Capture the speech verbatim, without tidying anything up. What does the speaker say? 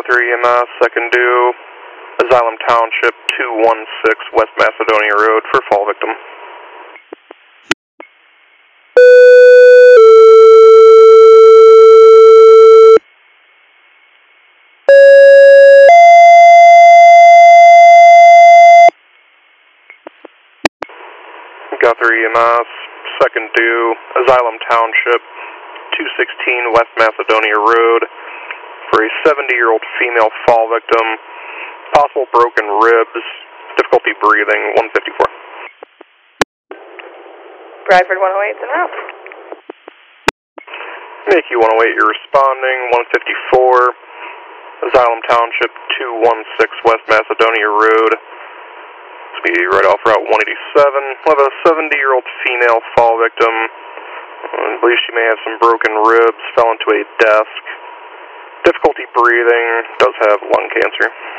three E M S, second due, Asylum Township, two one six West Macedonia Road for fall victim. Got three E M S, second due, Asylum Township, two sixteen West Macedonia Road for a seventy-year-old female fall victim, possible broken ribs, difficulty breathing, one fifty-four. Bradford one oh eight, and out. Make you one oh eight, you're responding, one fifty-four, Asylum Township, two one six West Macedonia Road. This will be right off Route one eighty-seven. We'll have a seventy-year-old female fall victim. I believe she may have some broken ribs, fell into a desk. Difficulty breathing, does have lung cancer.